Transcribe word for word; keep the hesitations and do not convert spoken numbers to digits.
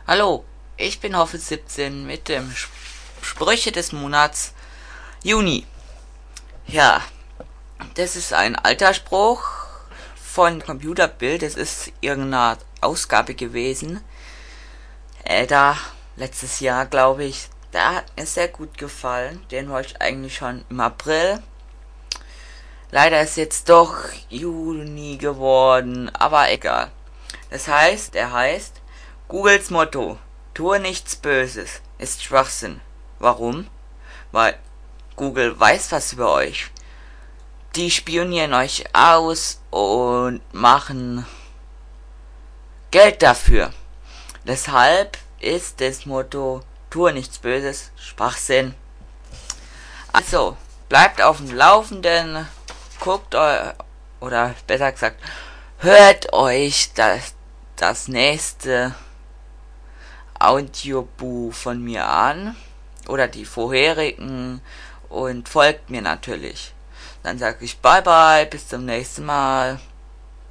Hallo, ich bin Hoffe siebzehn mit dem Sp- Sprüche des Monats Juni. Ja, das ist ein alter Spruch von Computerbild. Das ist irgendeine Ausgabe gewesen. Äh, da, letztes Jahr, glaube ich. Da hat mir sehr gut gefallen. Den wollte ich eigentlich schon im April. Leider ist jetzt doch Juni geworden, aber egal. Das heißt, er heißt, Googles Motto, tue nichts Böses, ist Schwachsinn. Warum? Weil Google weiß was über euch. Die spionieren euch aus und machen Geld dafür. Deshalb ist das Motto, tue nichts Böses, Schwachsinn. Also, bleibt auf dem Laufenden, guckt euch, oder besser gesagt, hört euch das, das nächste Audiobuch von mir an oder die vorherigen und folgt mir natürlich. Dann sage ich bye bye, bis zum nächsten Mal.